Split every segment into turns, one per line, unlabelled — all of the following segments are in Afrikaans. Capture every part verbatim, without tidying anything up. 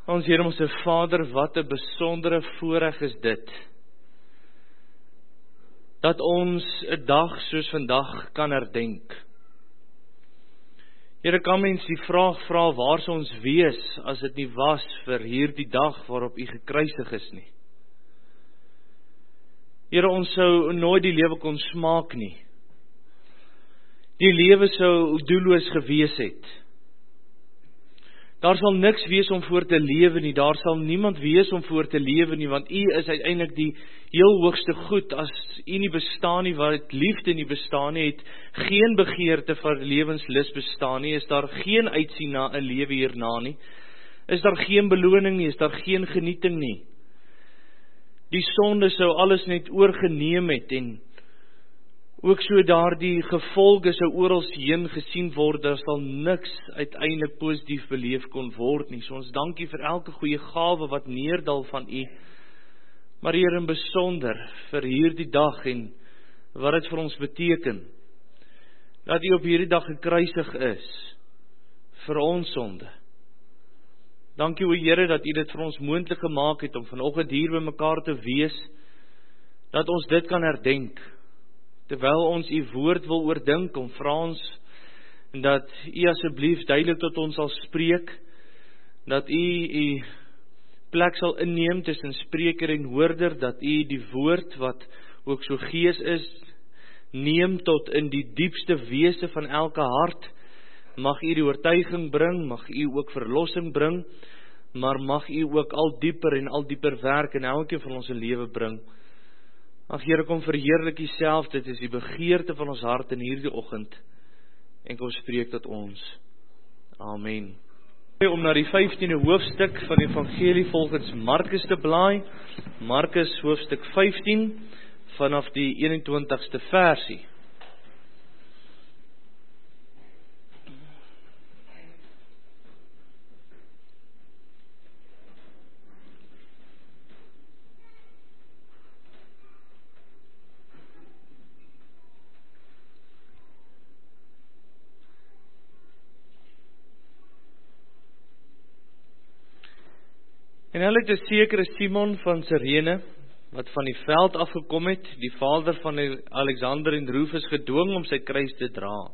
Ons Here, ons Vader, wat 'n besondere voorreg is dit, dat ons 'n dag soos vandag kan herdenk. Here, kan mens die vraag vra, waar sou ons wees, as dit nie was vir hierdie dag waarop U gekruisig is nie? Here, ons sou nooit die lewe kon smaak nie. Die lewe sou doelloos gewees het. Daar sal niks wees om voor te lewe nie, daar sal niemand wees om voor te lewe nie, want U is uiteindelik die heel hoogste goed. As U nie bestaan nie, wat liefde nie bestaan nie, het geen begeerte vir lewenslus bestaan nie, is daar geen uitsien na 'n lewe hierna nie, is daar geen beloning nie, is daar geen genieting nie. Die sonde sou alles net oorgeneem het, en ook so daardie gevolge sou oral heen gesien word, daar sal niks uiteindelik positief beleef kon word nie. So ons dankie vir elke goeie gawe wat neerdal van U, maar Here, in besonder vir hierdie dag en wat dit vir ons beteken, dat U op hierdie dag gekruisig is, vir ons sonde. Dankie o Here, dat U dit vir ons moontlik gemaak het, om vanoggend hier by mekaar te wees, dat ons dit kan herdenk, terwyl ons U woord wil oordink, om vra ons, en dat U asseblief duidelik tot ons sal spreek, dat U U plek sal inneem tussen spreker en hoorder, dat U die woord wat ook so gees is, neem tot in die diepste wese van elke hart. Mag U die oortuiging bring, mag U ook verlossing bring, maar mag U ook al dieper en al dieper werk in elkeen van ons lewe bring. Ag Here, kom verheerlik U self, dit is die begeerte van ons hart in hierdie oggend, en kom spreek tot ons. Amen. Om na die vyftiende hoofstuk van die evangelie volgens Markus te blaai, Markus hoofstuk vyftien, vanaf die eenentwintigste versie. En hulle het 'n sekere Simon van Sirene, wat van die veld afgekom het, die vader van Alexander en Rufus, gedwing om sy kruis te dra.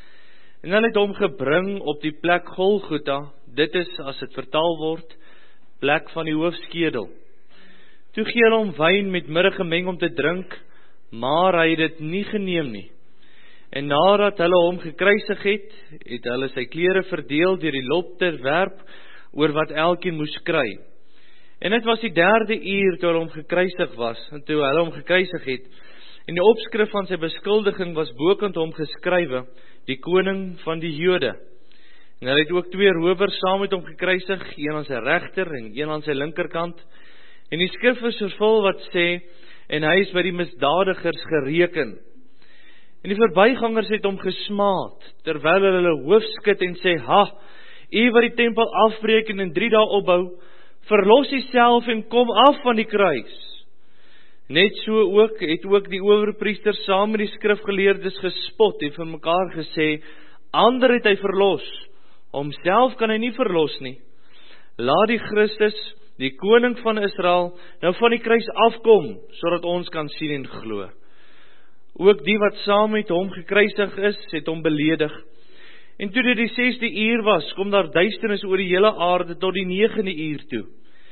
En hulle het hom gebring op die plek Golgotha, dit is, as dit vertaal word, plek van die hoofskedel. Toe gee hulle hom wyn met mirre gemeng om te drink, maar hy het dit nie geneem nie. En nadat hulle hom gekruisig het, het hulle sy klere verdeel deur die lop te werp, oor wat elkeen moes kry. En dit was die derde uur toe hulle hom gekruisig was, en toe hulle hom gekruisig het, en die opskrif van sy beskuldiging was bokant hom geskrywe, die koning van die Jode. En hulle het ook twee rowers saam met hom gekruisig, een aan sy regter en een aan sy linkerkant. En die skrif is vervul wat sê, en hy is by die misdadigers gereken. En die verbygangers het hom gesmaad, terwyl hulle hoof skud en sê, ha, u wat die tempel afbreek en in drie dae opbou, verlos jouself en kom af van die kruis. Net so ook, het ook die owerpriester saam met die skrifgeleerdes gespot en vir mekaar gesê, ander het hy verlos, homself kan hy nie verlos nie. Laat die Christus, die koning van Israel, nou van die kruis afkom, sodat ons kan sien en glo. Ook die wat saam met hom gekruisig is, het hom beledig. En toe dit die sesde uur was, kom daar duisternis oor die hele aarde tot die negende uur toe.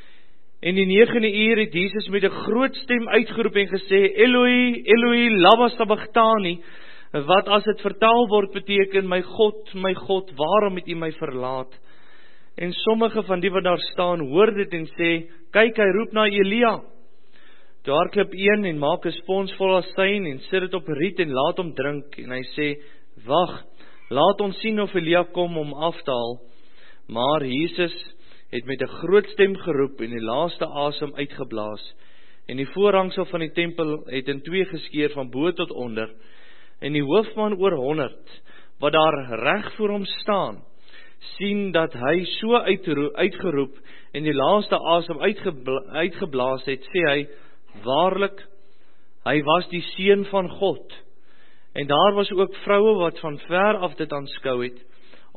En die negende uur het Jesus met 'n groot stem uitgeroep en gesê, Eloi, Eloi, lama sabachthani, wat as dit vertaal word beteken, my God, my God, waarom het U my verlaat? En sommige van die wat daar staan, hoor dit en sê, kyk, hy roep na Elia. Toe hardloop een en maak 'n spons vol asyn en sit dit op riet en laat hom drink. En hy sê, wag, laat ons sien of Elia kom om af te haal. Maar Jesus het met 'n groot stem geroep en die laaste asem uitgeblaas. En die voorhangsel van die tempel het in twee geskeur van bo tot onder. En die hoofman oor honderd, wat daar reg voor hom staan, sien dat hy so uitgeroep en die laaste asem uitgebla uitgeblaas het, sê hy, waarlik, hy was die seun van God. En daar was ook vroue wat van ver af dit aanskou het,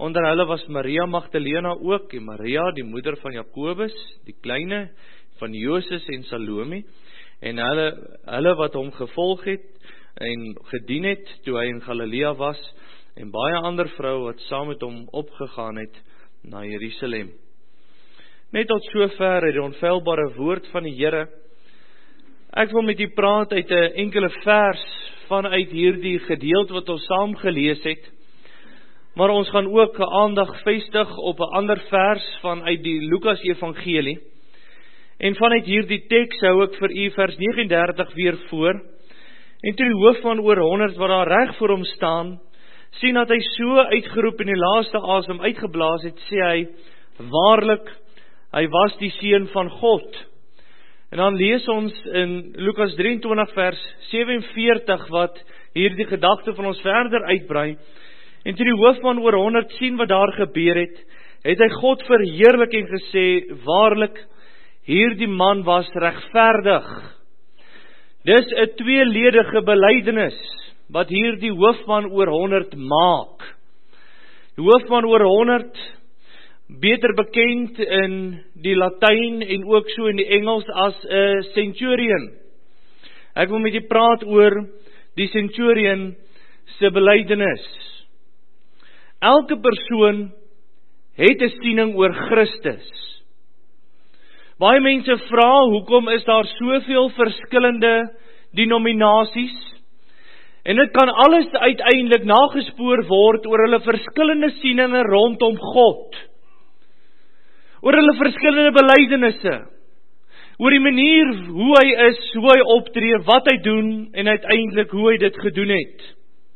Onder hulle was Maria Magdalena ook, en Maria, die moeder van Jakobus, die kleine, van Joses en Salome, en hulle, hulle wat hom gevolg het, en gedien het, toe hy in Galilea was, en baie ander vroue wat saam met hom opgegaan het, na Jerusalem. Net tot sover het die onfeilbare woord van die Here. Ek wil met u praat uit 'n enkele vers, vanuit hierdie gedeelte wat ons saam gelees het, maar ons gaan ook 'n aandag vestig op 'n ander vers vanuit die Lukas Evangelie. En vanuit hierdie teks hou ek vir u vers negenendertig weer voor. En toe die hoofman oor honderd wat daar reg voor hom staan, sien dat hy so uitgeroep en die laaste asem uitgeblaas het, sê hy, waarlik, hy was die seun van God. En dan lees ons in Lukas drieëntwintig vers sewenveertig wat hierdie gedagte van ons verder uitbrei. En toe die hoofman oor honderd sien wat daar gebeur het, het hy God verheerlik en gesê, waarlik, hierdie man was regverdig. Dis 'n tweeledige belydenis wat hierdie hoofman oor honderd maak. Die hoofman oor honderd, beter bekend in die Latyn en ook so in die Engels as 'n centurion. Ek wil met julle praat oor die centurion se belydenis. Elke persoon het 'n siening oor Christus. Baie mense vra, hoekom is daar soveel verskillende denominasies? En dit kan alles uiteindelik nagespoor word oor hulle verskillende sieninge rondom God. Oor hulle verskillende belydenisse. Oor die manier hoe hy is, hoe hy optree, wat hy doen en uiteindelik hoe hy dit gedoen het.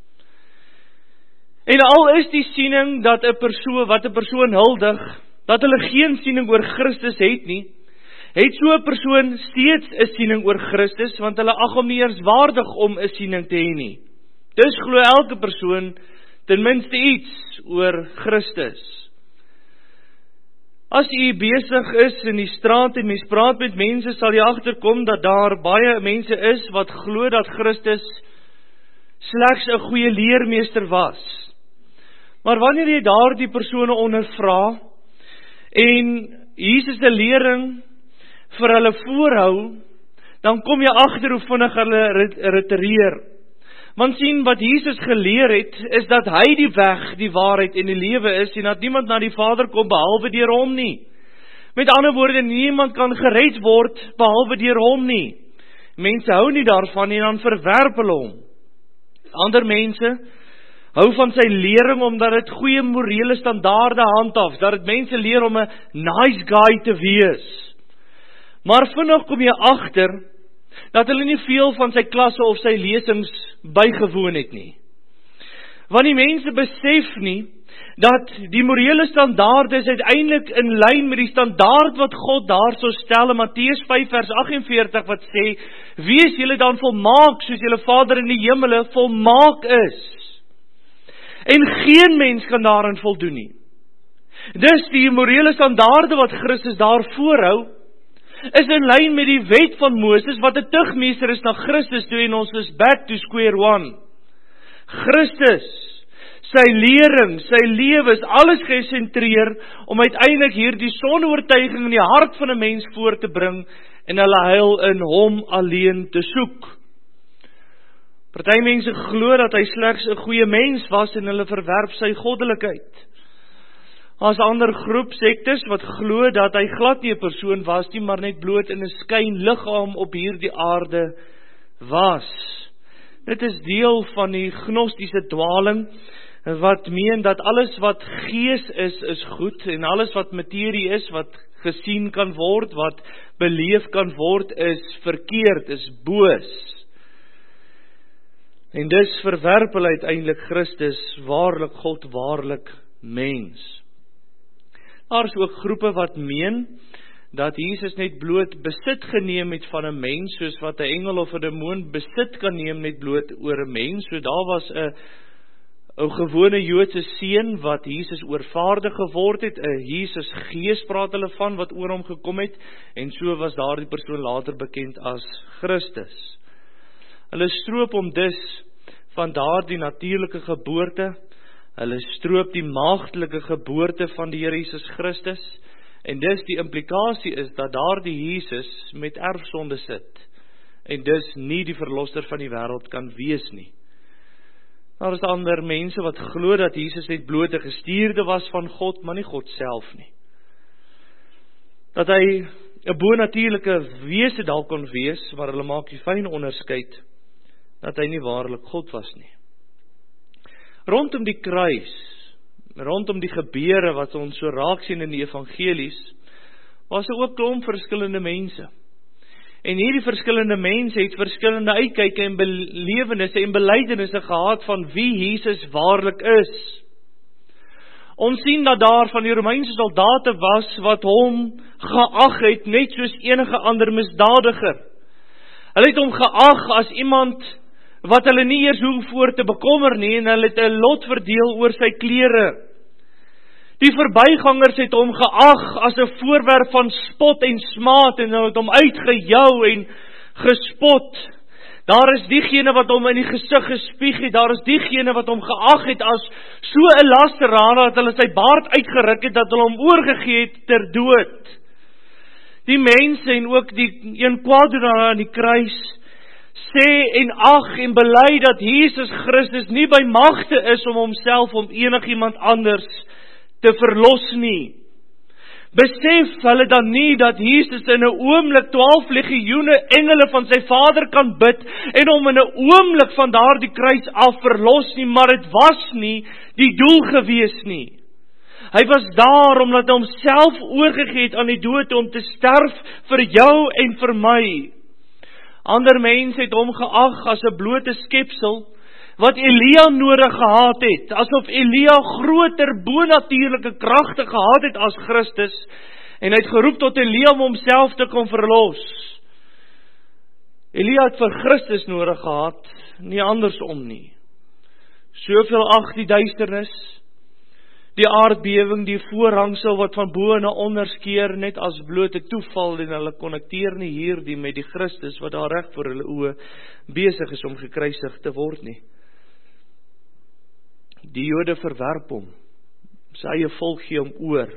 En al is die siening dat 'n persoon wat 'n persoon huldig, dat hulle geen siening oor Christus het nie, het so 'n persoon steeds 'n siening oor Christus, want hulle ag hom nie eers waardig om 'n siening te hê nie. Dus glo elke persoon ten minste iets oor Christus. As u besig is in die straat en mens praat met mense, sal jy agterkom dat daar baie mense is wat glo dat Christus slegs 'n goeie leermeester was. Maar wanneer jy daardie persone ondervra en Jesus se lering vir hulle voorhou, dan kom jy agter hoe vinnig hulle retireer. Want sien, wat Jesus geleer het, is dat hy die weg, die waarheid en die lewe is, en dat niemand na die Vader kom behalwe deur hom nie. Met ander woorde, niemand kan gered word behalwe deur hom nie. Mense hou nie daarvan en dan verwerp hulle hom. Ander mense hou van sy lering omdat dit goeie morele standaarde handhaaf, dat dit mense leer om 'n nice guy te wees. Maar vinnig kom jy agter dat hulle nie veel van sy klasse of sy lesings bygewoon het nie. Want die mense besef nie dat die morele standaarde is uiteindelik in lyn met die standaard wat God daarso stel in Matteus vyf vers agt-en-veertig wat sê, wees julle dan volmaak soos julle Vader in die hemele volmaak is. En geen mens kan daarin voldoen nie. Dus die morele standaarde wat Christus daar voorhou, is in lyn met die wet van Moses, wat 'n tugmeester is na Christus toe, en ons is back to square one. Christus, sy lering, sy lewe is alles gesentreer, om uiteindelik hierdie sonoortuiging in die hart van 'n mens voor te bring, en hulle heil in hom alleen te soek. Party mense glo dat hy slegs 'n goeie mens was, en hulle verwerp sy goddelikheid. As ander groep sektes wat glo dat hy glad nie 'n persoon was nie, maar net bloot in 'n skynliggaam op hierdie aarde was. Dit is deel van die gnostiese dwaling, wat meen dat alles wat gees is, is goed, en alles wat materie is, wat gesien kan word, wat beleef kan word, is verkeerd, is boos. En dus verwerp hulle uiteindelik Christus, waarlik God, waarlik mens. Daar is ook groepe wat meen dat Jesus net bloot besit geneem het van 'n mens, soos wat 'n engel of 'n demoon besit kan neem net bloot oor 'n mens. So daar was 'n 'n gewone Joodse seun wat Jesus oorvaardig geword het, 'n Jesus gees praat hulle van wat oor hom gekom het, en so was daardie persoon later bekend as Christus. Hulle stroop hom dus van daardie natuurlike geboorte, Hulle stroop die maagdelike geboorte van die Here Jesus Christus, en dis die implikasie is dat daardie Jesus met erfsonde sit, en dus nie die verlosser van die wêreld kan wees nie. Daar is ander mense wat glo dat Jesus net bloot 'n gestuurde was van God, maar nie God self nie. Dat hy 'n bonatuurlike wese dalk kon wees, maar hulle maak die fyn onderskeid, dat hy nie waarlik God was nie. Rondom die kruis, rondom die gebeure wat ons so raak sien in die evangelies, was daar ook 'n klomp verskillende mense. En hierdie verskillende mense het verskillende uitkyke en belewennisse en belydenisse gehad van wie Jesus waarlik is. Ons sien dat daar van die Romeinse soldate was wat hom geag het net soos enige ander misdadiger. Hulle het hom geag as iemand wat hulle nie eers hoef voor te bekommer nie, en hulle het 'n lot verdeel oor sy klere. Die verbygangers het hom geag as 'n voorwerp van spot en smaad, en hulle het hom uitgejou en gespot. Daar is diegene wat hom in die gesig gespieg het, daar is diegene wat hom geag het as so 'n lasteraar, dat hulle sy baard uitgeruk het, dat hulle hom oorgegee het ter dood. Die mense en ook die een kwaaddoenaar aan die kruis, sê en ag en bely dat Jesus Christus nie by magte is om homself om enigiemand anders te verlos nie. Besef hulle dan nie dat Jesus in 'n oomblik twaalf legioene engele van sy Vader kan bid en hom in 'n oomblik van daardie kruis af verlos nie, maar dit was nie die doel gewees nie. Hy was daar omdat hy homself oorgegee het aan die dood om te sterf vir jou en vir my. Ander mense het hom geag as 'n blote skepsel wat Elia nodig gehad het, asof Elia groter bonatuurlike kragte gehad het as Christus, en hy het geroep tot Elia om homself te kom verlos. Elia het vir Christus nodig gehad, nie andersom nie. Soveel ag die duisternis, die aardbewing, die voorhangsel wat van bo na onder skeer, net as blote toeval, en hulle konnekteer nie hierdie met die Christus wat daar reg voor hulle oë besig is om gekruisig te word nie. Die Jode verwerp hom, sy eie volk gee hom oor.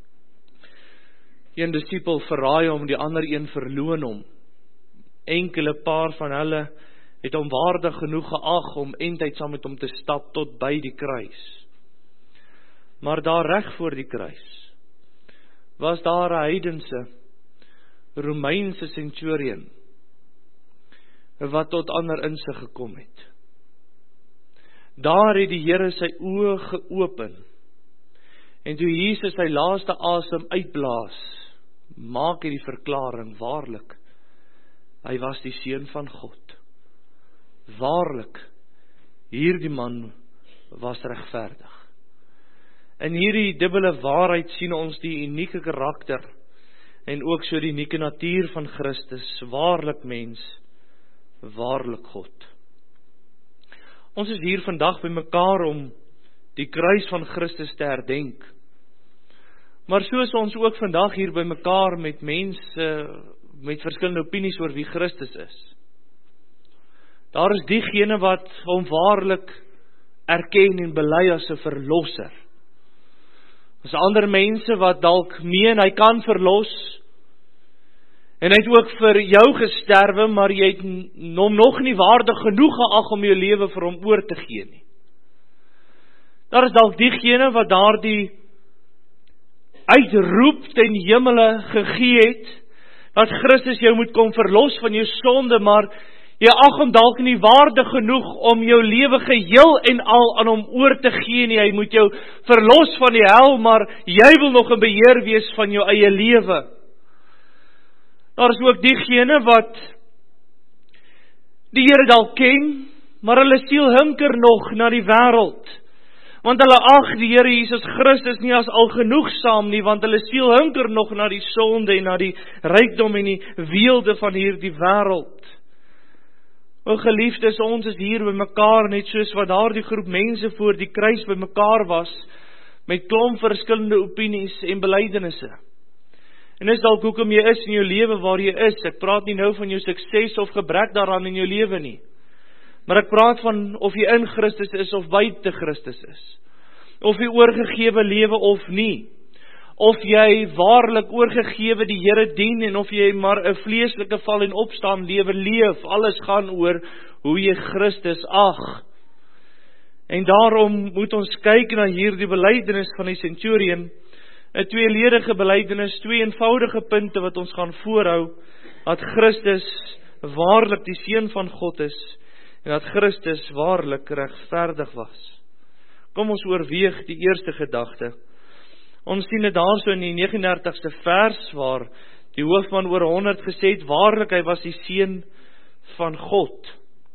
Een disipel verraai hom, die ander een verloon hom. Enkele paar van hulle het hom waardig genoeg geag om eindtyd saam met hom te stap tot by die kruis. Maar daar reg voor die kruis was daar 'n heidense Romeinse centurion wat tot ander insig gekom het. Daar het die Here sy oë geopen, en toe Jesus sy laaste asem uitblaas, maak hy die verklaring, waarlik, hy was die seun van God. Waarlik, hierdie man was regverdig. In hierdie dubbele waarheid sien ons die unieke karakter en ook so die unieke natuur van Christus, waarlik mens, waarlik God. Ons is hier vandag by mekaar om die kruis van Christus te herdenk. Maar soos ons ook vandag hier by mekaar met mense met verskillende opinies oor wie Christus is. Daar is diegene wat hom waarlik erken en bely as 'n verlosser. As ander mense wat dalk meen hy kan verlos, en hy het ook vir jou gesterwe, maar jy het hom nog nie waardig genoeg geag om jou lewe vir hom oor te gee nie. Daar is dalk diegene wat daardie uitroep ten hemele gegee het, dat Christus jou moet kom verlos van jou sonde, maar jy ag hom dalk nie waardig genoeg om jou lewe geheel en al aan hom oor te gee nie. Hy moet jou verlos van die hel, maar jy wil nog in beheer wees van jou eie lewe. Daar is ook diegene wat die Here dalk ken, maar hulle siel hinker nog na die wêreld. Want hulle ag die Here Jesus Christus nie as algenoegsaam nie, want hulle siel hinker nog na die sonde en na die rykdom en die weelde van hierdie wêreld. O geliefdes, ons is hier by mekaar net soos wat daardie groep mense voor die kruis by mekaar was, met klomp verskillende opinies en belydenisse. En dis dalk hoekom jy is in jou lewe waar jy is. Ek praat nie nou van jou sukses of gebrek daaraan in jou lewe nie. Maar ek praat van of jy in Christus is of buite Christus is. of jy oorgegewe lewe of nie, of jy waarlik oorgegewe die Here dien, en of jy maar 'n vleeslike val en opstaan lewe leef, alles gaan oor hoe jy Christus ag. En daarom moet ons kyk na hierdie belydenis van die centurion, 'n tweeledige belydenis, twee eenvoudige punte wat ons gaan voorhou, dat Christus waarlik die Seun van God is, en dat Christus waarlik regverdig was. Kom ons oorweeg die eerste gedagte. Ons sien dit daarso in die negenendertigste vers, waar die hoofman oor honderd gesê het, waarlik hy was die Seun van God.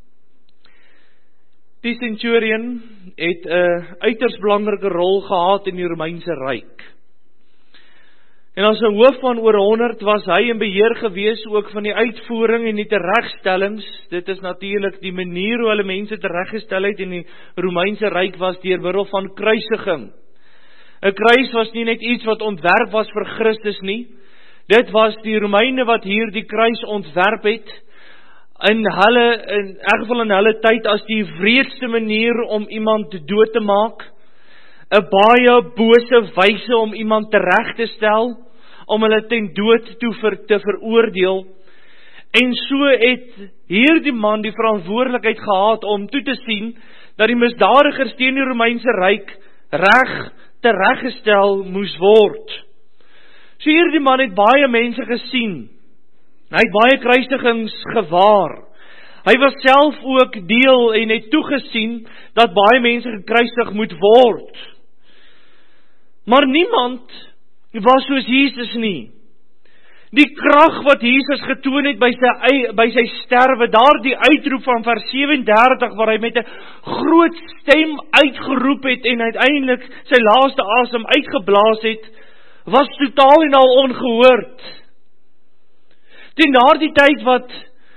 Die centurion het 'n uiters belangrike rol gehad in die Romeinse ryk. En as 'n hoofman oor honderd was hy in beheer gewees ook van die uitvoering en die teregstellings. Dit is natuurlik die manier hoe hulle mense tereggestel het in die Romeinse ryk was deur middel van kruisiging. 'n Kruis was nie net iets wat ontwerp was vir Christus nie. Dit was die Romeine wat hier die kruis ontwerp het, in hulle, in elk geval in hulle tyd, as die wreedste manier om iemand dood te maak, 'n baie bose wyse om iemand tereg te stel, om hulle ten dood toe ver, te veroordeel. En so het hierdie man die verantwoordelikheid gehad om toe te sien, dat die misdadigers teen die Romeinse ryk reg tereggestel moes word. So hierdie man het baie mense gesien. Hy het baie kruisigings gewaar. Hy was self ook deel en het toegesien dat baie mense gekruisig moet word. Maar niemand was soos Jesus nie. Die krag wat Jesus getoon het by sy, by sy sterwe, daar die uitroep van vers sewendertig, waar hy met 'n groot stem uitgeroep het en uiteindelik sy laaste asem uitgeblaas het, was totaal en al ongehoord. Teen daardie tyd wat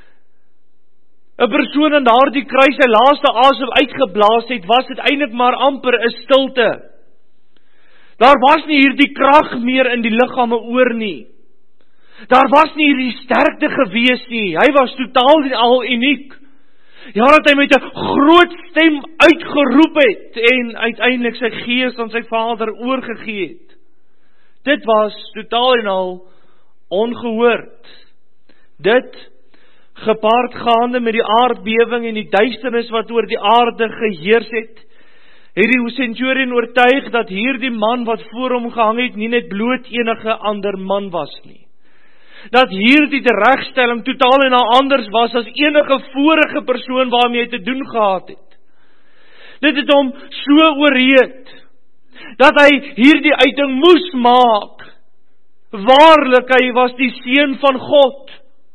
'n persoon aan daardie kruis sy laaste asem uitgeblaas het, was dit eintlik maar amper 'n stilte. Daar was nie hierdie krag meer in die liggame oor nie. Daar was nie hierdie sterkte gewees nie. Hy was totaal en al uniek. Ja, dat hy met 'n groot stem uitgeroep het en uiteindelik sy gees aan sy Vader oorgegee het. Dit was totaal en al ongehoord. Dit, gepaard gaande met die aardbewing en die duisternis wat oor die aarde geheers het, het die centurion oortuig dat hierdie man wat voor hom gehang het, nie net bloot enige ander man was nie. Dat hierdie teregstelling totaal en al anders was as enige vorige persoon waarmee hy te doen gehad het. Dit het hom so oorreed, dat hy hierdie uiting moes maak. Waarlik, hy was die Seun van God.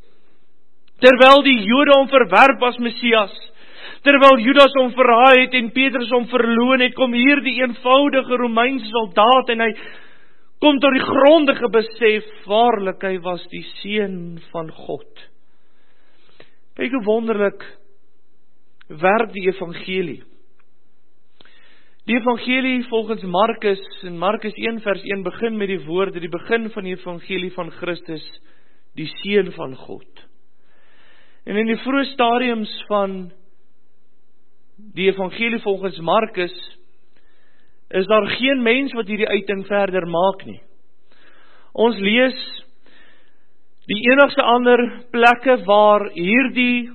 Terwyl die Jode hom verwerp as Messias, terwyl Judas hom verraai het en Petrus hom verloon het, kom hier die eenvoudige Romeinse soldaat en hy kom tot die grondige besef, waarlik, hy was die Seun van God. Kyk hoe wonderlik werk die evangelie. Die evangelie volgens Markus, in Markus een vers een begin met die woorde, die begin van die evangelie van Christus, die Seun van God. En in die vroeë stadiums van die evangelie volgens Markus, is daar geen mens wat hierdie uiting verder maak nie. Ons lees die enigste ander plekke waar hierdie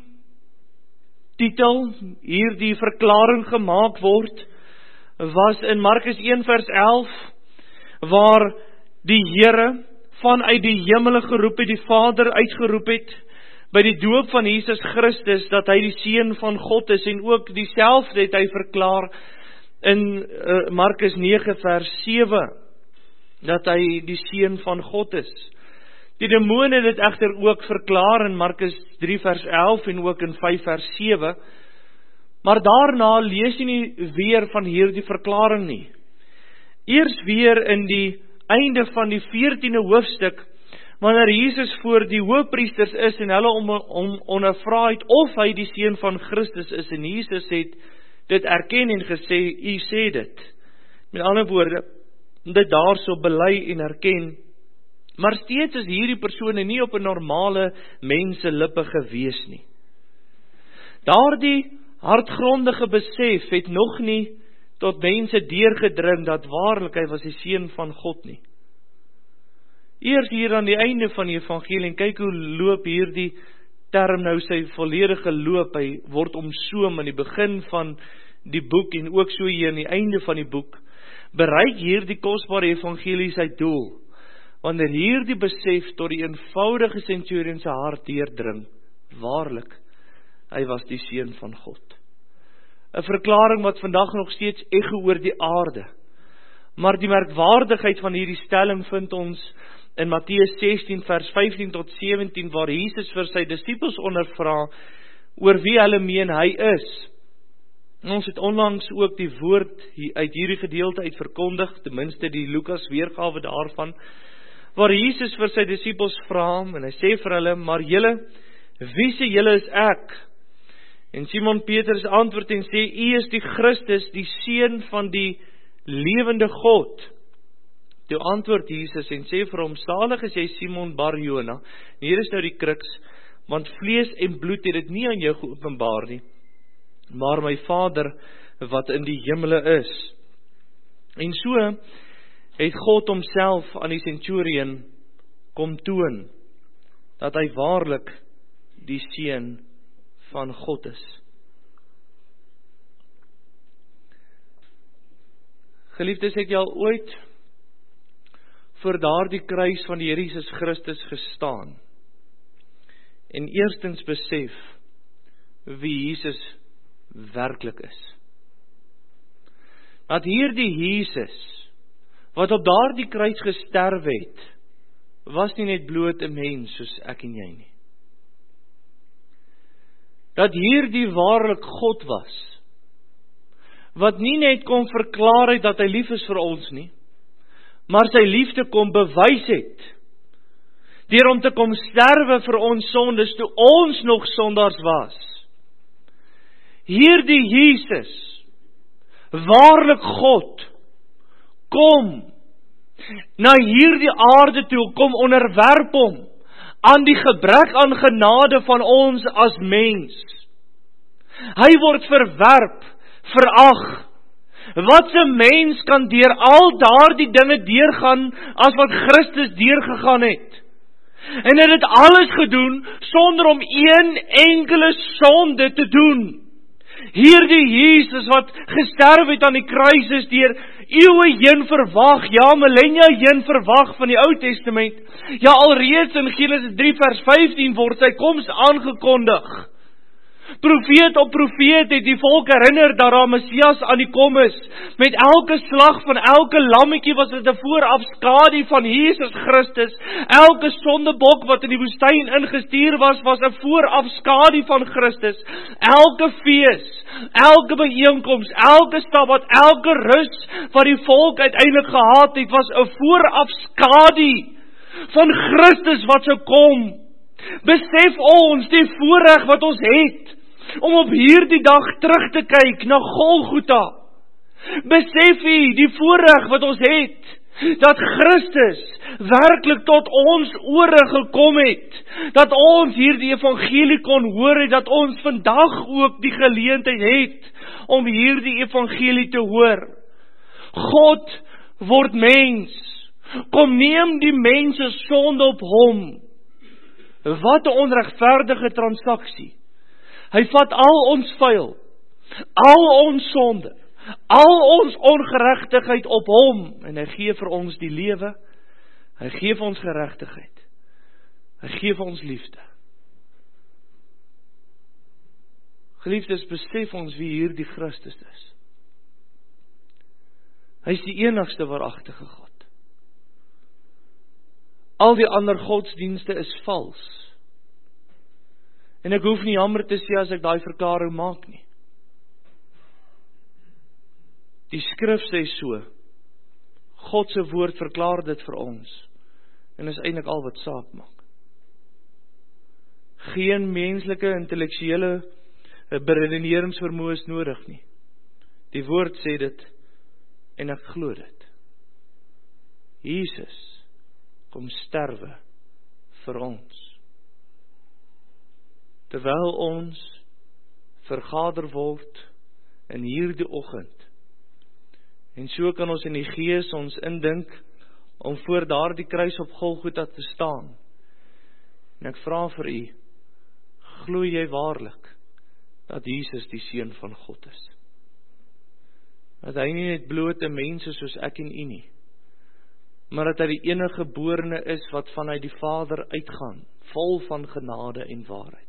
titel, hierdie verklaring gemaak word, was in Markus een vers elf, waar die Here vanuit die hemele geroep het, die Vader uitgeroep het, by die doop van Jesus Christus, dat hy die Seun van God is, en ook dieselfde het hy verklaar in uh, Markus nege vers sewe, dat hy die Seun van God is. Die demone het dit egter ook verklaar in Markus drie vers elf en ook in vyf vers sewe, maar daarna lees jy nie weer van hierdie verklaring nie. Eers weer in die einde van die veertiende hoofstuk, wanneer Jesus voor die hoëpriesters is en hulle om, om ondervra het of hy die Seun van Christus is, en Jesus het dit erken en gesê, u sê dit. Met ander woorde, dit daarso bely en erken, maar steeds is hierdie persone nie op 'n normale mense lippe gewees nie. Daardie hartgrondige besef het nog nie tot mense deurgedring dat waarlik hy was die seun van God nie. Eers hier aan die einde van die evangelie, en kyk hoe loop hierdie term nou sy volledige loop, hy word omsoom in die begin van die boek, en ook so hier aan die einde van die boek, bereik hier die kosbare evangelie sy doel, wanneer hier die besef tot die eenvoudige centurion se hart deurdring, waarlik, hy was die seun van God. 'n Verklaring wat vandag nog steeds ekho oor die aarde, maar die merkwaardigheid van hierdie stelling vind ons in Matteus sestien vers vyftien tot sewentien, waar Jesus vir sy disippels ondervra oor wie hulle meen hy is. En ons het onlangs ook die woord uit hierdie gedeelte uit verkondig, ten minste die Lukas weergawe daarvan, waar Jesus vir sy disippels vra, en hy sê vir hulle, maar julle, wie sê julle is ek? En Simon Petrus antwoord en sê, U is die Christus, die seun van die lewende God. Toe antwoord Jesus en sê vir hom, salig is jy Simon Bar-Jona, en hier is nou die kruks, want vlees en bloed het dit nie aan jou geopenbaar nie, maar my Vader wat in die hemele is. En so het God homself aan die centurion kom toon, dat hy waarlik die seun van God is. Geliefdes, het jy al ooit vir daardie kruis van die Here Jesus Christus gestaan, en eerstens besef wie Jesus werklik is? Dat hierdie Jesus, wat op daardie kruis gesterf het, was nie net bloot 'n mens soos ek en jy nie. Dat hierdie waarlik God was, wat nie net kon verklaar het dat hy lief is vir ons nie, maar sy liefde kom bewys het, deur om te kom sterwe vir ons sondes, toe ons nog sondaars was. Hierdie Jesus, waarlik God, kom na hierdie aarde toe, kom onderwerp hom aan die gebrek aan genade van ons as mens. Hy word verwerp, verag. Wat 'n mens kan deur al daardie dinge deurgaan as wat Christus deurgegaan het. En hy het dit alles gedoen sonder om een enkele sonde te doen. Hierdie Jesus wat gesterf het aan die kruis is deur eeue heen verwag, ja millennia heen verwag van die Ou Testament. Ja, alreeds in Genesis drie vers vyftien word sy koms aangekondig. Profeet op profeet het die volk herinner dat daar Messias aan die kom is. Met elke slag van elke lammetjie was dit 'n voorafskadu van Jesus Christus. Elke sondebok wat in die woestyn ingestuur was, was 'n voorafskadu van Christus. Elke fees, elke byeenkoms, elke Sabbat, elke rus wat die volk uiteindelik gehad het, was 'n voorafskadu van Christus wat sou kom. Besef ons die voorreg wat ons het om op hierdie dag terug te kyk na Golgotha. Besef u die voorreg wat ons het, dat Christus werklik tot ons ore gekom het, dat ons hierdie evangelie kon hoor, dat ons vandag ook die geleentheid het om hierdie evangelie te hoor. God word mens, kom neem die mense sonde op hom. Wat 'n onregverdige transaksie. Hy vat al ons vuil, al ons sonde, al ons ongeregtigheid op hom, en hy gee vir ons die lewe, hy gee vir ons geregtigheid, hy gee vir ons liefde. Geliefdes, besef ons wie hierdie Christus is. Hy is die enigste waaragtige God. Al die ander godsdienste is vals. En ek hoef nie jammer te sê as ek daai verklaring maak nie. Die skrif sê so, God se woord verklaar dit vir ons, en is eintlik al wat saak maak. Geen menslike intellektuele beredeneringsvermoë is nodig nie. Die woord sê dit, en ek glo dit. Jesus kom sterwe vir ons. Terwyl ons vergader word in hierdie oggend, En so kan ons in die Gees ons indink om voor daardie kruis op Golgotha te staan. En ek vra vir u, glo jy waarlik dat Jesus die Seun van God is? Dat hy nie net blote mense soos ek en u nie, maar dat hy die enige geborene is wat vanuit die Vader uitgaan, vol van genade en waarheid.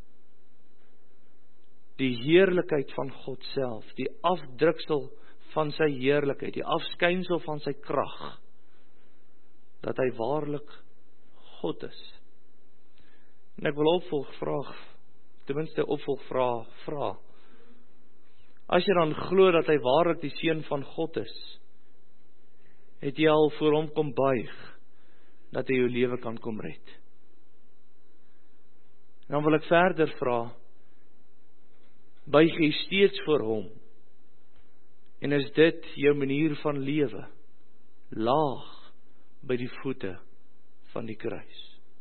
Die heerlikheid van God self, die afdruksel van sy heerlikheid, die afskynsel van sy krag, dat hy waarlik God is. En ek wil opvolg vraag, ten minste opvolg vraag, vraag. As jy dan glo dat hy waarlik die Seun van God is, het jy al voor hom kom buig, dat hy jou lewe kan kom red. En dan wil ek verder vra, buig jy steeds voor hom, en is dit jou manier van lewe, laag by die voete van die kruis.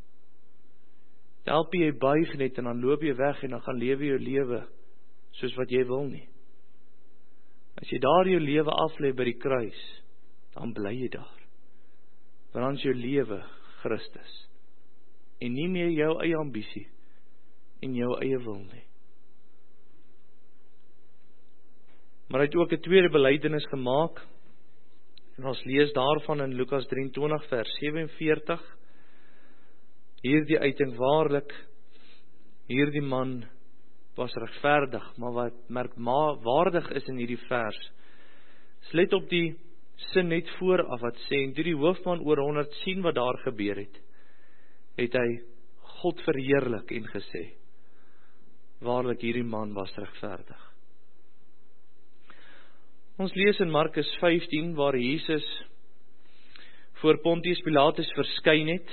Help jy buig net en dan loop jy weg en dan gaan lewe jou lewe soos wat jy wil nie. As jy daar jou lewe aflê by die kruis, dan bly jy daar. Want dan is jou lewe Christus. En nie meer jou eie ambisie en jou eie wil nie. Maar hy het ook 'n tweede belydenis gemaak. En ons lees daarvan in Lukas drieëntwintig vers sewe en veertig. Hierdie uiting waarlik, hierdie man was regverdig, maar wat merkwaardig is in hierdie vers, is let op die sin net vooraf wat sê, en toe die hoofman oor honderd sien wat daar gebeur het, het hy God verheerlik en gesê, waarlik hierdie man was regverdig. Ons lees in Markus vyftien, waar Jesus voor Pontius Pilatus verskyn het,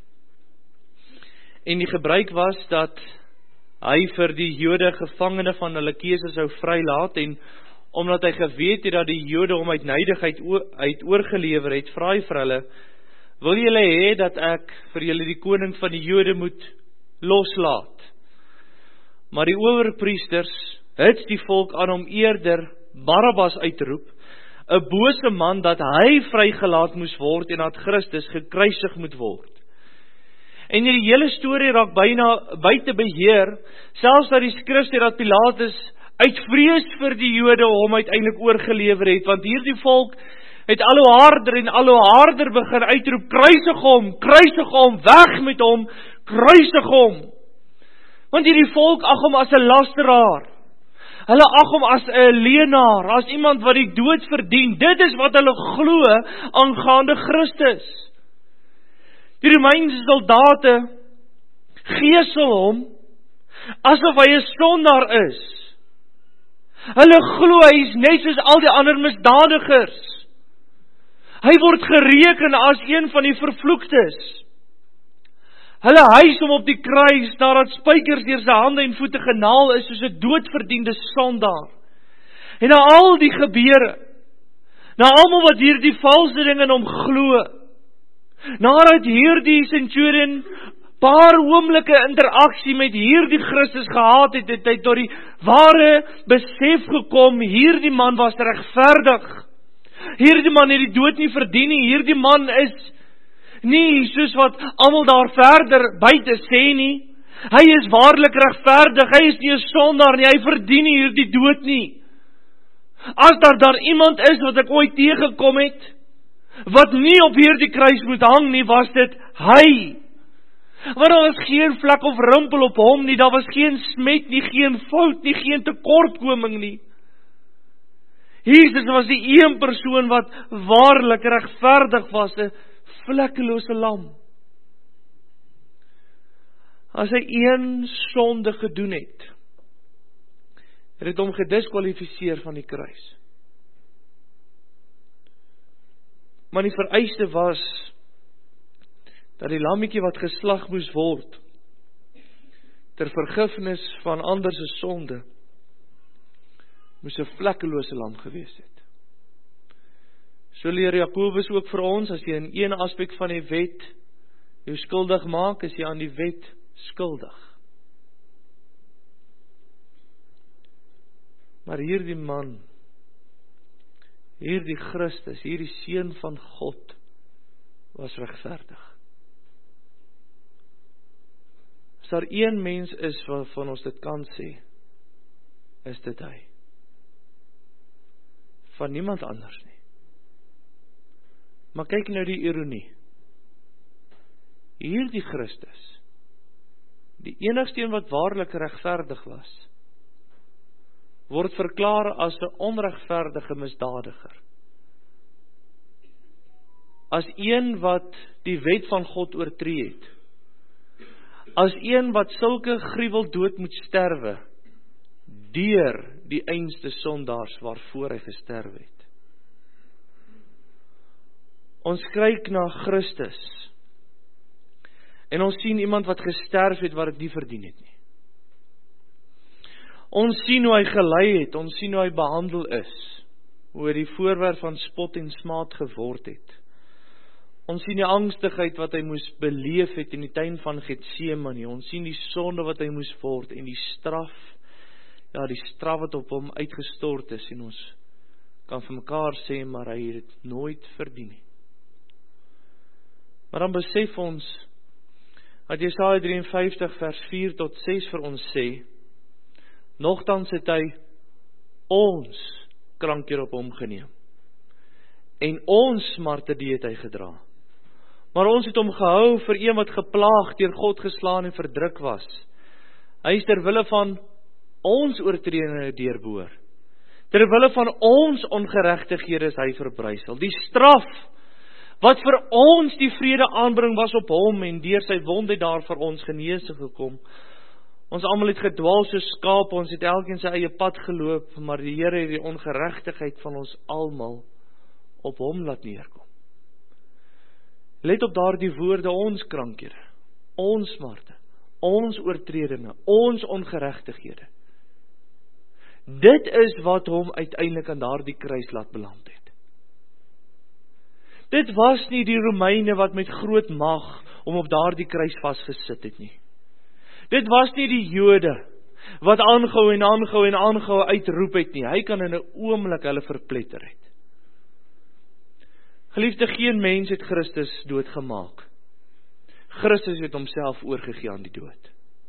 en die gebruik was dat hy vir die Jode gevangene van hulle keuse sou vrylaat, en omdat hy geweet het dat die Jode hom uit nydigheid uit oorgelewer het, vra hy vir hulle, wil julle hê dat ek vir julle die koning van die Jode moet loslaat? Maar die owerpriesters hits die volk aan om eerder Barabbas uitroep, 'n bose man, dat hy vrygelaat moes word en dat Christus gekruisig moet word. En die hele storie raak byna buite beheer, selfs dat die skrif sê dat Pilatus uit vrees vir die Jode hom uiteindelik oorgelewer het, want hierdie volk het al hoe harder en al hoe harder begin uitroep, kruisig hom, kruisig hom, weg met hom, kruisig hom. Want hierdie volk ag hom as 'n lasteraar. Hulle ag hom as 'n leenaar, as iemand wat die dood verdien. Dit is wat hulle glo aangaande Christus. Die Romeinse soldate geesel hom asof hy 'n sondaar is. Hulle glo hy is net soos al die ander misdadigers. Hy word gereken as een van die vervloektes. Hulle hys hom op die kruis, nadat spykers deur sy hande en voete genaal is, soos 'n doodverdiende sondaar. En na al die gebeure, na almal wat hierdie valse ding in hom glo, nadat hierdie centurion paar oomblikke interaksie met hierdie Christus gehad het, het hy tot die ware besef gekom, hierdie man was regverdig. Hierdie man het die dood nie verdien nie, hierdie man is nie soos wat almal daar verder buite sê nie. Hy is waarlik regverdig, hy is nie 'n sondaar nie, hy verdien nie hierdie dood nie. As daar daar iemand is wat ek ooit teëgekom het, wat nie op hierdie kruis moet hang nie, was dit hy. Want daar was geen vlek of rimpel op hom nie, daar was geen smet nie, geen fout nie, geen tekortkoming nie. Jesus was die een persoon wat waarlik regverdig was, 'n vlekkelose lam. As hy een sonde gedoen het, het dit hom gediskwalifiseer van die kruis. Maar die vereiste was dat die lammetjie wat geslag moes word ter vergifnis van ander se sonde moes 'n vlekkelose lam gewees het. So leer Jakobus ook vir ons, as jy in een aspek van die wet jou skuldig maak, is jy aan die wet skuldig. Maar hierdie man Hierdie Christus, hierdie Seun van God, was regverdig. As daar een mens is waarvan ons dit kan sê, is dit hy. Van niemand anders nie. Maar kyk nou die ironie. Hierdie Christus, die enigste een wat waarlik regverdig was, word verklaar as 'n onregverdige misdadiger. As een wat die wet van God oortree het. As een wat sulke gruwel dood moet sterwe, deur die einste sondaars waarvoor hy gesterf het. Ons kyk na Christus, en ons sien iemand wat gesterf het wat dit nie verdien het nie. Ons sien hoe hy gelei het, ons sien hoe hy behandel is, hoe hy die voorwerp van spot en smaad geword het. Ons sien die angstigheid wat hy moes beleef het in die tuin van Getsemane, ons sien die sonde wat hy moes word, en die straf, ja die straf wat op hom uitgestort is, en ons kan vir mekaar sê, maar hy het dit nooit verdien nie. Maar dan besef ons, dat Jesaja drie en vyftig vers vier tot ses vir ons sê, nogtans het hy ons krankheid op hom geneem, en ons smarte die het hy gedra. Maar ons het hom gehou vir een wat geplaag, deur God geslaan en verdruk was. Hy is terwille van ons oortredinge deurboor. Terwille van ons ongeregtighede is hy verbrysel. Die straf wat vir ons die vrede aanbring was op hom, en deur sy wond het daar vir ons genesing gekom. Ons almal het gedwaal soos skape, ons het elkeen sy eie pad geloop, maar die Here het die ongeregtigheid van ons almal op hom laat neerkom. Let op daardie woorde, ons krankhede, ons smarte, ons oortredinge, ons ongeregtighede. Dit is wat hom uiteindelik aan daardie kruis laat beland het. Dit was nie die Romeine wat met groot mag om op daardie kruis vasgesit het nie. Dit was nie die Jode wat aangehou en aangehou en aangehou uitroep het nie. Hy kan in 'n oomblik hulle verpletter het. Geliefde, geen mens het Christus doodgemaak. Christus het homself oorgegee aan die dood.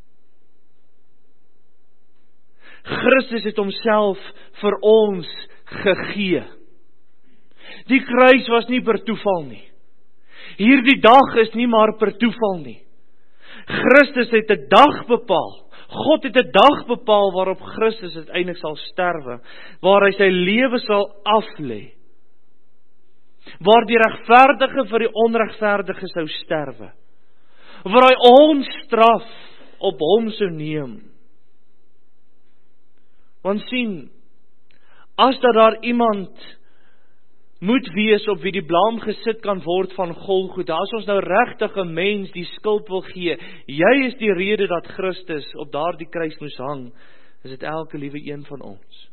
Christus het homself vir ons gegee. Die kruis was nie per toeval nie. Hierdie dag is nie maar per toeval nie. Christus het 'n dag bepaal. God het 'n dag bepaal waarop Christus uiteindelik sal sterwe, waar hy sy lewe sal aflê. Waar die regverdige vir die onregverdige sou sterwe. Waar hy ons straf op hom sou neem. Want sien, as dat daar iemand moet wees op wie die blaam gesit kan word van Golgotha, as ons nou regtig 'n mens die skuld wil gee, jy is die rede dat Christus op daardie kruis moes hang, is dit elke liewe een van ons.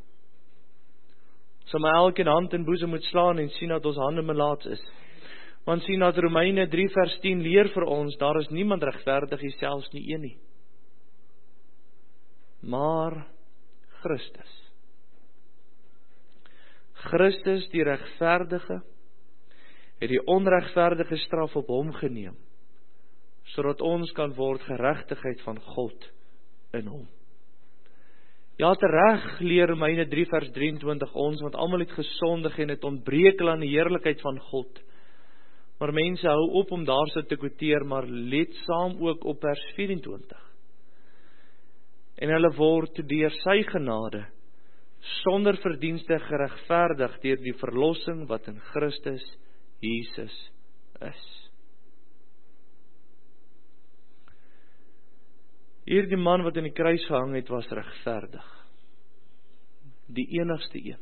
So my elkeen hand en boesem moet slaan en sien dat ons hande melaats is. Want sien dat Romeine drie vers tien leer vir ons, daar is niemand regverdig, nie selfs nie een nie. Maar Christus. Christus die regverdige het die onregverdige straf op hom geneem, sodat ons kan word geregtigheid van God in hom. Ja, tereg leer Romeine drie vers drieëntwintig ons, want almal het gesondig en het ontbreek aan die heerlikheid van God. Maar mense hou op om daar so te quoteer, maar let saam ook op vers vyf-en-twintig. En hulle word deur sy genade sonder verdienste geregverdig deur die verlossing wat in Christus Jesus is. Hierdie man wat in die kruis gehang het, was regverdig. Die enigste een.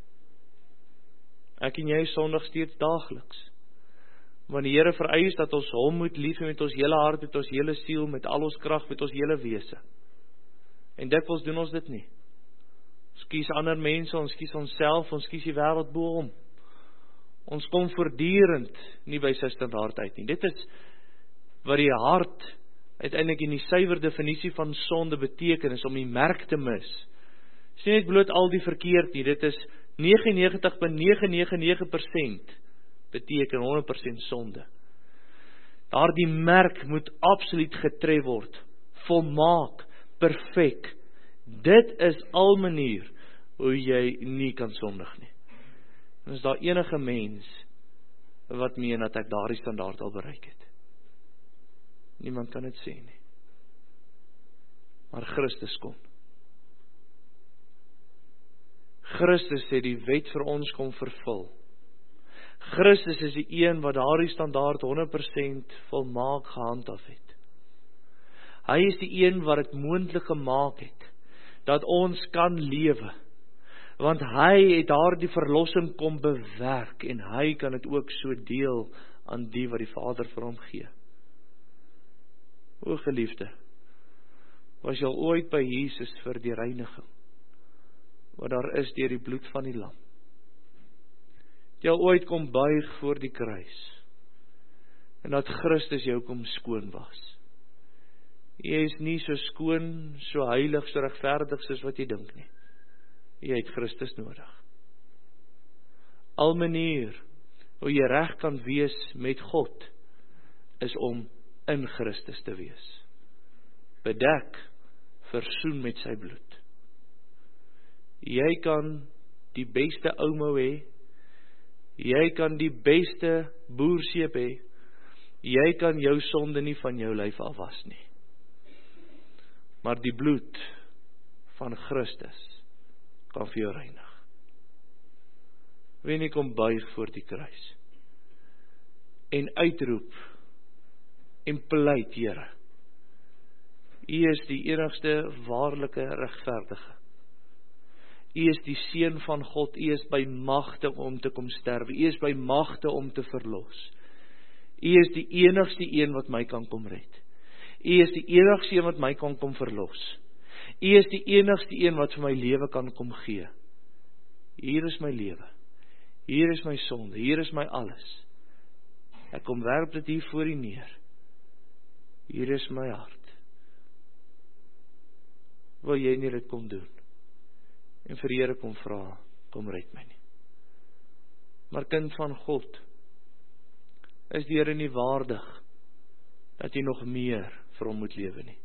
Ek en jy sondig steeds daagliks. Want die Here vereis dat ons hom moet lief hê met ons hele hart, met ons hele siel, met al ons krag, met ons hele wese. En dikwels doen ons dit nie. Ons kies ander mense, ons kies onsself, ons kies die wêreld bo hom. Ons kom voortdurend nie by sy standaard uit nie. Dit is wat die hart uiteindelik in die suiwer definisie van sonde beteken, is om die merk te mis. Dis nie net bloot al die verkeerd nie, dit is negenennegentig komma nege nege nege persent beteken honderd persent sonde. Daardie merk moet absoluut getref word, volmaak, perfek. Dit is al manier hoe jy nie kan sondig nie. En is daar enige mens wat meen dat ek daardie standaard al bereik het? Niemand kan dit sê nie. Maar Christus kom. Christus het die wet vir ons kom vervul. Christus is die een wat daardie standaard honderd persent volmaak gehandhaaf het. Hy is die een wat dit moontlik gemaak het, dat ons kan lewe. Want hy het daardie verlossing kom bewerk, en hy kan dit ook so deel aan die wat die Vader vir hom gee. O geliefde, was jy al ooit by Jesus vir die reiniging, wat daar is deur die bloed van die lam? Jy al ooit kom buig voor die kruis, en dat Christus jou kom skoon was? Jy is nie so skoon, so heilig, so regverdig soos wat jy dink nie. Jy het Christus nodig. Al manier hoe jy reg kan wees met God, is om in Christus te wees. Bedek, versoen met sy bloed. Jy kan die beste oumou hê, jy kan die beste boerseep hê, jy kan jou sonde nie van jou lyf afwas nie. Maar die bloed van Christus kan vir jou reinig. Wanneer jy kom buig voor die kruis en uitroep en pleit, Here, U is die enigste waarlike regverdige. U is die Seun van God, U is by magte om te kom sterwe, U is by magte om te verlos. U is die enigste een wat my kan kom red. U is die enigste een wat my kan kom verlos. U is die enigste een wat vir my lewe kan kom gee. Hier is my lewe. Hier is my sonde. Hier is my alles. Ek kom werp dit hier voor U neer. Hier is my hart. Wil jy nie dit kom doen? En vir die Here kom vra, kom red my nie. Maar kind van God, is die Here nie waardig dat jy nog meer vir hom moet lewe nie.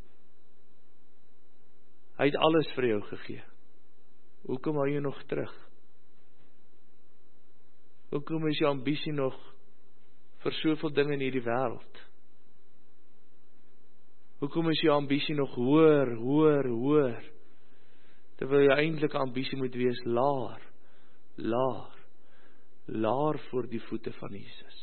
Hy het alles vir jou gegee. Hoekom hou jy nog terug? Hoekom is jou ambisie nog vir soveel dinge in hierdie wêreld? Hoekom is jou ambisie nog hoër, hoër, hoër? Terwyl jou eintlike ambisie moet wees laer, laer, laer voor die voete van Jesus.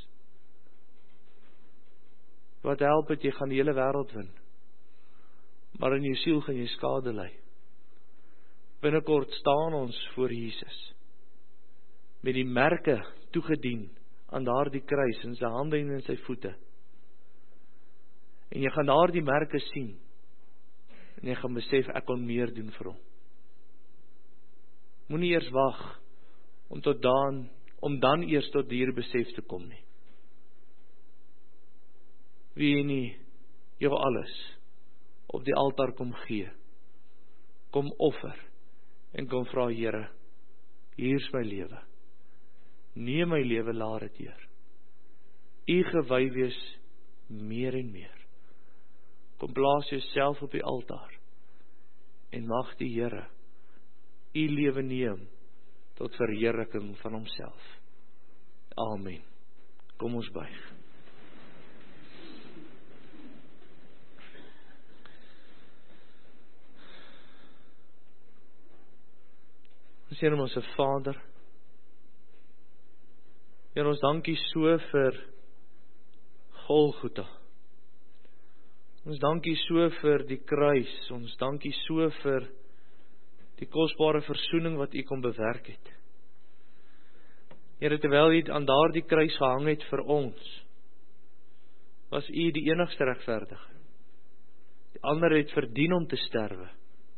Wat help het, jy gaan die hele wêreld win, maar in jou siel gaan jy skade ly. Binnekort staan ons voor Jesus, met die merke toegedien aan daardie kruis, in sy hande en in sy voete. En jy gaan daardie merke sien, en jy gaan besef, ek kon meer doen vir hom. Moenie eers wag, om tot dan, om dan eers tot hierdie besef te kom nie. Wie jy nie jou alles op die altaar kom gee, kom offer, en kom vra, Here, hier is my lewe. Neem my lewe, laat dit Heer. U gewy wees meer en meer. Kom plaas jouself op die altaar, en mag die Here U lewe neem, tot verheerliking van homself. Amen. Kom ons buig. Ons Here, ons Vader, Here, ons dankie so vir Golgotha. Ons dankie so vir die kruis, ons dankie so vir die kosbare versoening wat U kom bewerk het. Here, terwyl U aan daardie kruis gehang het vir ons, was U die enigste regverdige. Die ander het verdien om te sterwe.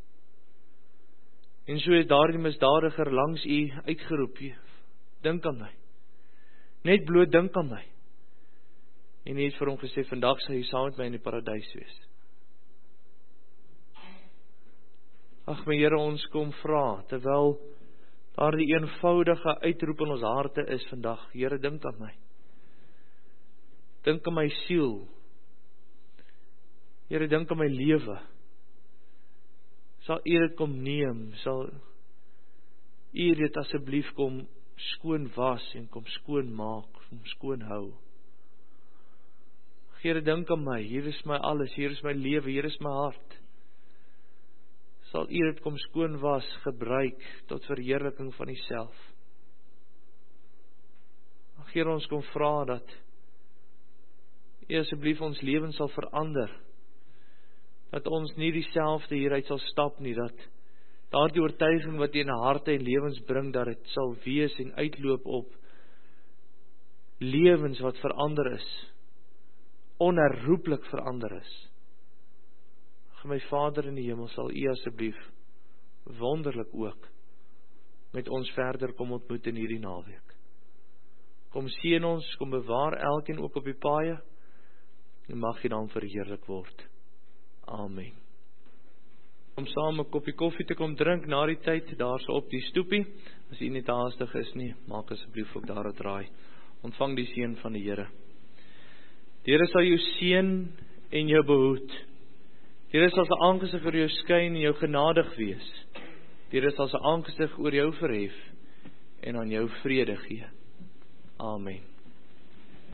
En so het daardie misdadiger langs U uitgeroep, dink aan my. Net bloot dink aan my. En U het vir hom gesê, vandag sal jy saam met my in die paradys wees. Ag my Here, ons kom vra, terwyl Daardie eenvoudige uitroep in ons harte is vandag, Here, dink aan my. Dink aan my siel. Here, dink aan my lewe. Sal U dit kom neem, sal U dit asseblief kom skoon was en kom skoon maak, kom skoon hou. Here, dink aan my, hier is my alles, hier is my lewe, hier is my hart. Sal U dit kom skoon was, gebruik tot verheerliking van U self. Here, ons kom vra dat U asseblief ons lewens sal verander, dat ons nie dieselfde hieruit sal stap nie, dat daardie oortuiging wat U in harte en lewens bring, dat dit sal wees en uitloop op lewens wat verander is, onherroepelik verander is. My Vader in die hemel, sal U asseblief wonderlik ook met ons verder kom ontmoet in hierdie naweek. Kom seën ons, kom bewaar elkeen ook op die paaie, en mag U dan verheerlik word. Amen. Om saam 'n koppie koffie te kom drink na die tyd, daar so op die stoepie. As U nie haastig is nie, maak asseblief ook daar 'n draai. Ontvang die seën van die Here. Die Here sal jou seën en jou behoed. Die Here sal sy aangesig oor jou skyn en jou genadig wees. Die Here sal sy aangesig oor jou verhef en aan jou vrede gee. Amen.